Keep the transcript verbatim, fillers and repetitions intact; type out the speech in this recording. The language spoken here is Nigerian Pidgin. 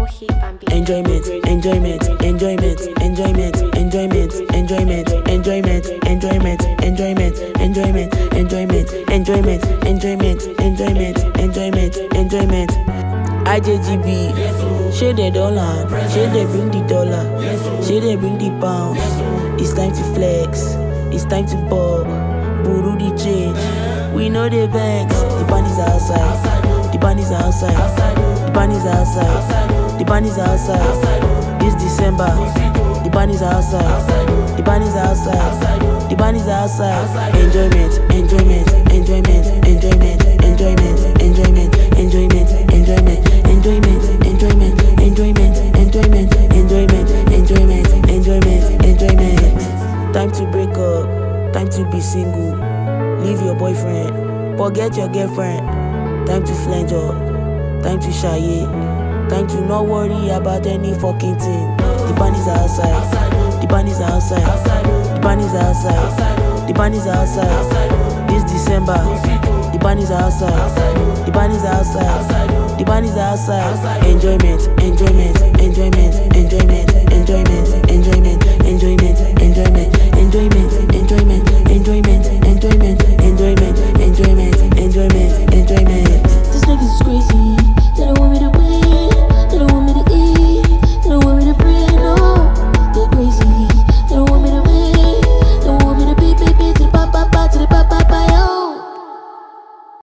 Enjoyment, enjoyment, enjoyment, enjoyment, enjoyment, enjoyment, enjoyment, enjoyment, enjoyment, enjoyment, enjoyment, enjoyment, enjoyment, enjoyment, enjoyment, enjoyment. I J G B, share the dollar, share they bring the dollar, share they bring the pound. It's time to flex, it's time to bob, buru the change. We know the vex, the band is outside, the band is outside, the band is outside, the band is outside. This December, the band is outside, the band is outside, the band is outside. Enjoyment, enjoyment, enjoyment, enjoyment, enjoyment, enjoyment, enjoyment, enjoyment, enjoyment, enjoyment, enjoyment, enjoyment, enjoyment, enjoyment, enjoyment, enjoyment. Time to break up, time to be single. Leave your boyfriend, forget your girlfriend. Time to flange up, time to shy it. Time to not worry about any fucking thing. The band is outside, the band is outside, the band is outside, the band is outside. This December, the band is outside, the band is outside, the band is outside. Enjoyment, enjoyment, enjoyment, enjoyment, enjoyment, enjoyment, enjoyment.